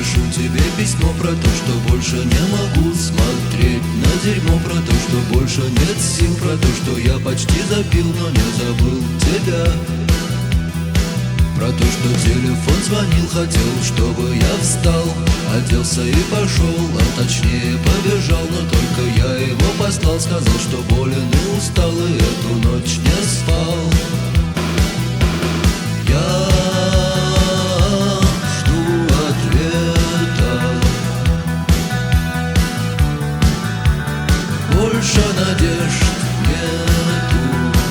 Пишу тебе письмо про то, что больше не могу смотреть на дерьмо, про то, что больше нет сил, про то, что я почти запил, но не забыл тебя. Про то, что телефон звонил, хотел, чтобы я встал, оделся и пошел, а точнее побежал. Но только я его послал, сказал, что болен и устал, и эту ночь не спал. Я жду ответа, больше надежд нету.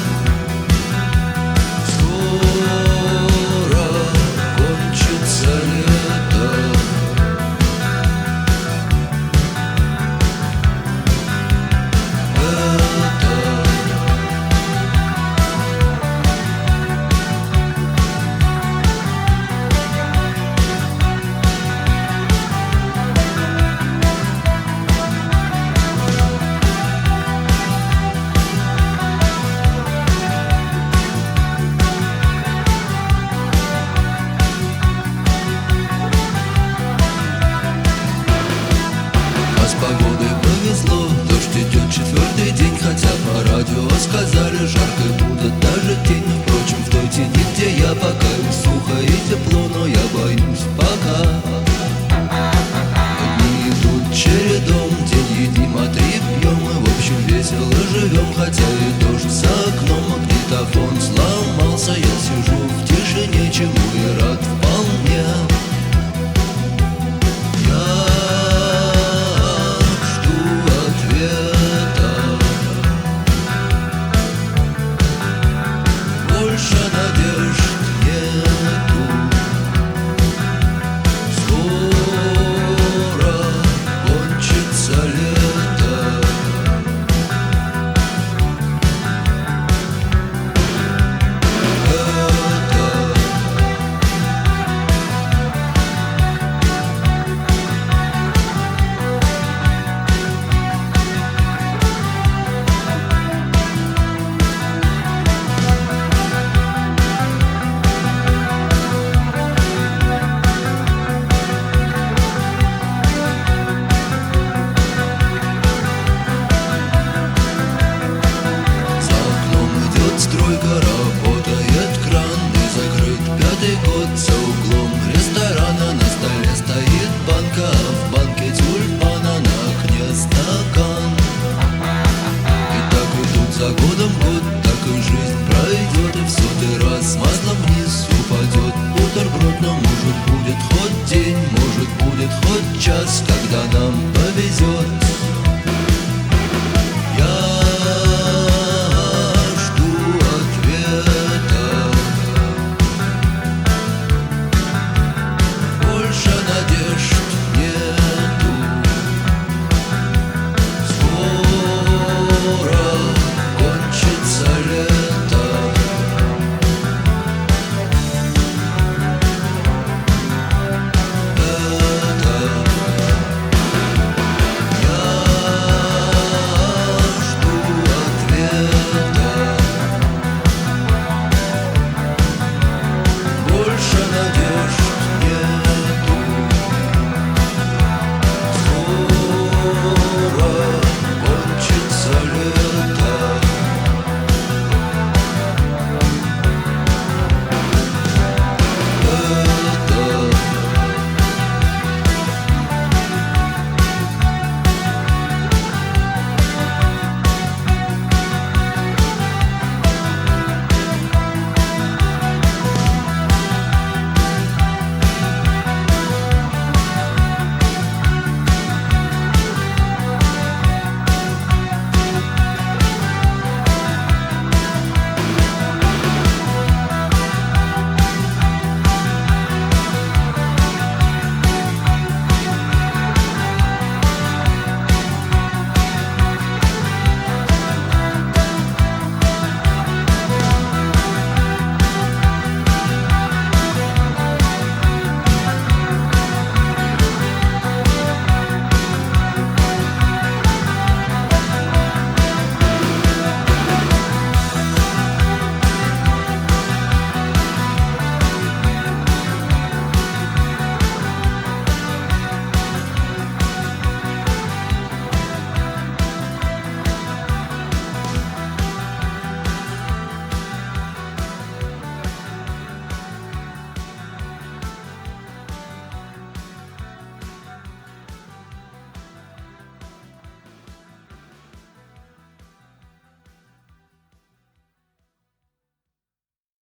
С погодой повезло, дождь идет четвертый день, хотя по радио сказали, жарко будет даже тень. Впрочем, в той тени, где я, пока сухо и тепло, но я боюсь пока. Дни идут чередом, день едим, а три пьем, и в общем весело живем, хотя и дождь за окном, магнитофон сломался. Я сижу в тишине, чему и рад вполне. Больше надежд нету. Скоро кончится лето. Стройка, работает кран, и закрыт пятый год. За углом ресторана на столе стоит банка, а в банке тюльпана, на окне стакан. И так идут за годом год, так и жизнь пройдет, и в сотый раз маслом вниз упадет бутерброд. Но может будет хоть день, может будет хоть час, когда нам